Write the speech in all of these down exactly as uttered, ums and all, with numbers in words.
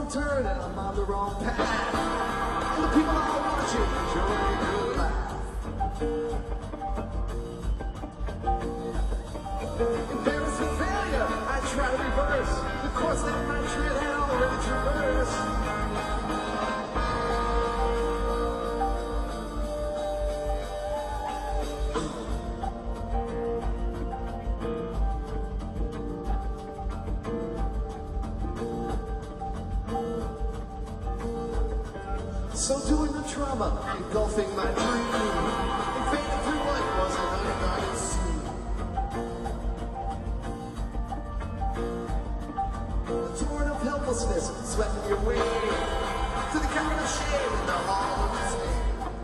wrong turn and I'm on the wrong path. And the people are watching, enjoying the laugh. Embarrassed with failure, I try to reverse the course that my tread had already traversed. So doing the trauma, engulfing my dream, and fading through what was an unguided scene. The torrent of helplessness swept me away to the cabin of shame in the hall of despair.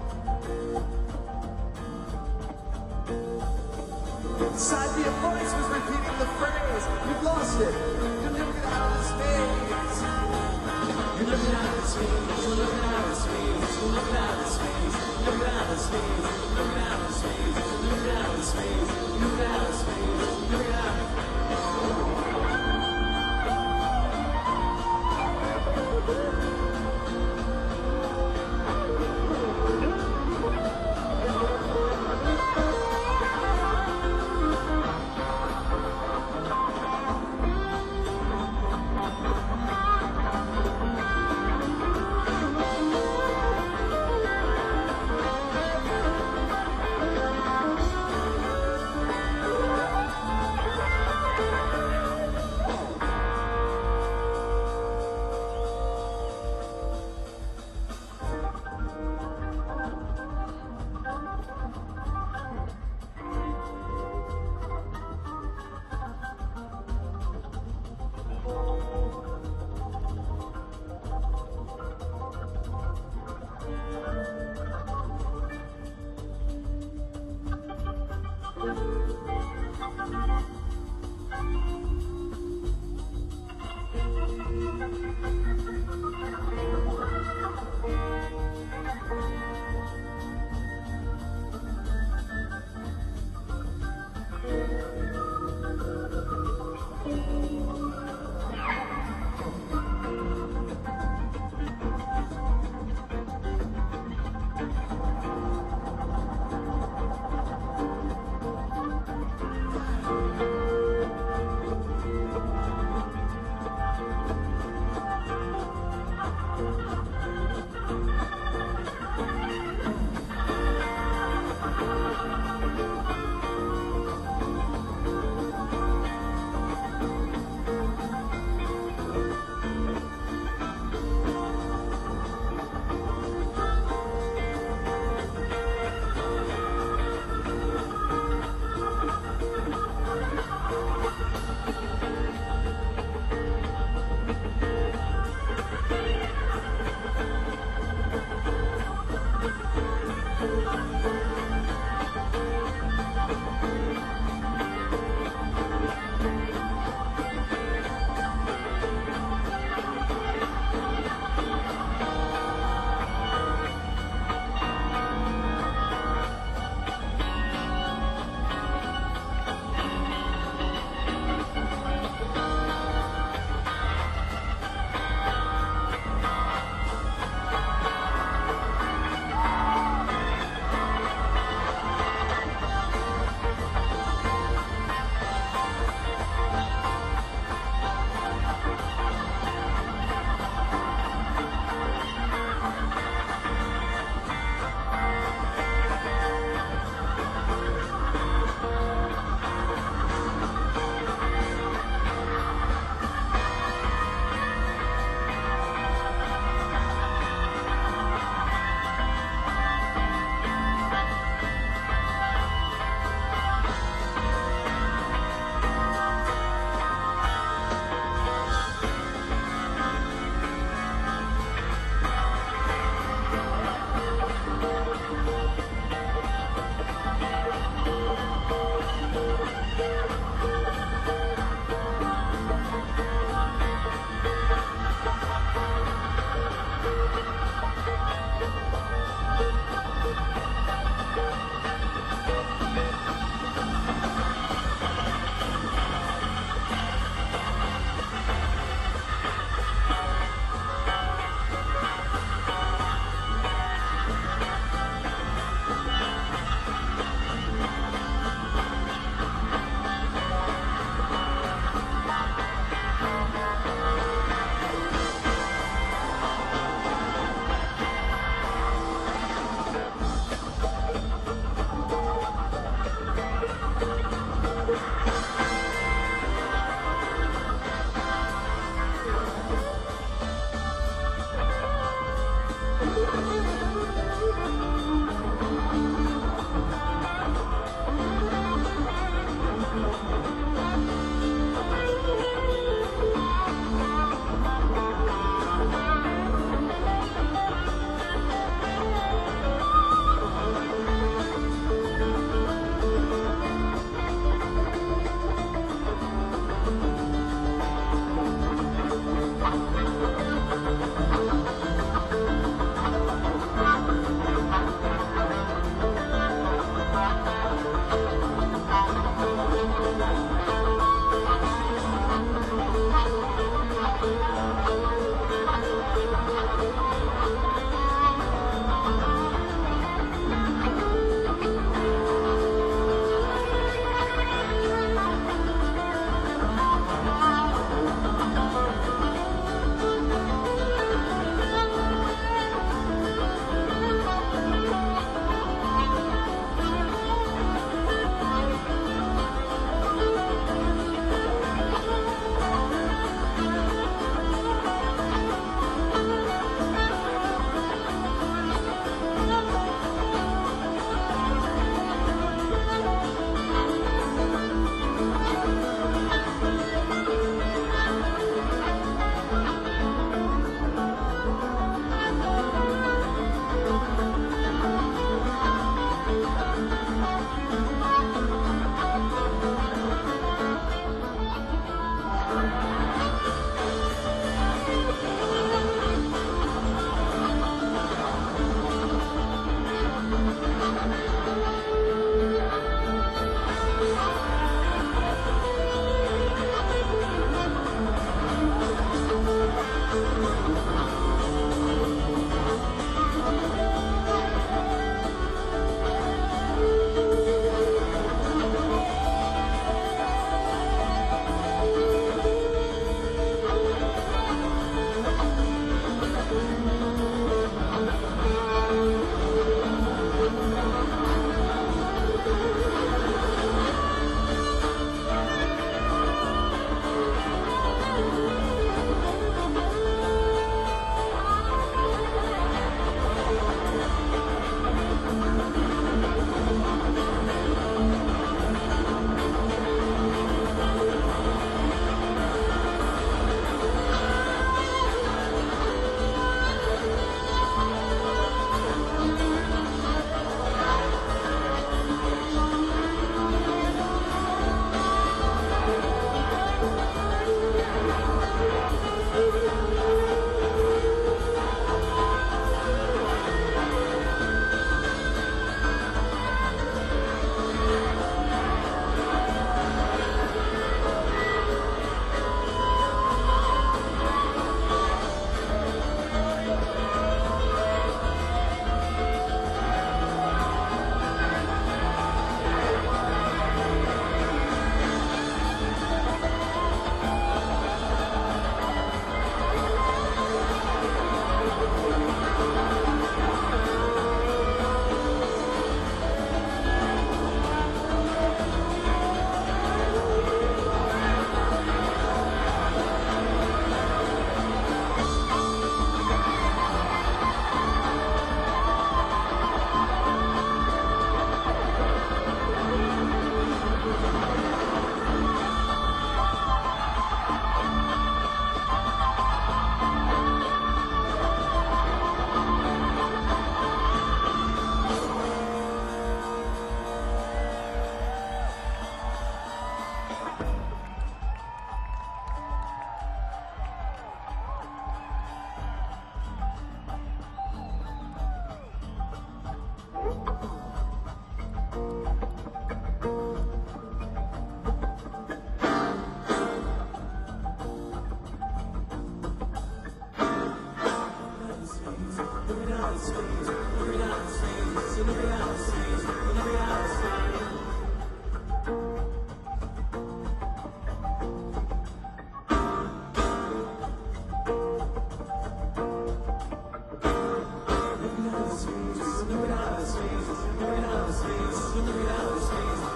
Inside me a voice was repeating the phrase, "You've lost it, you'll never get out of this maze. You're looking out of this maze, you're looking out of this maze, you're looking out of this maze, you're looking out of this maze, you're looking out of this maze, you're looking out of this maze, you're looking out of this maze, you're looking out of this maze."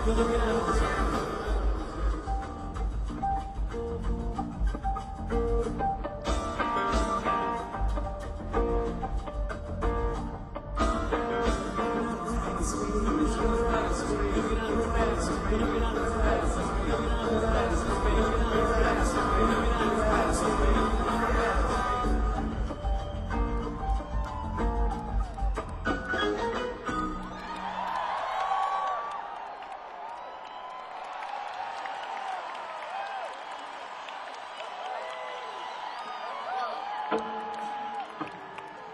You're looking out of this maze.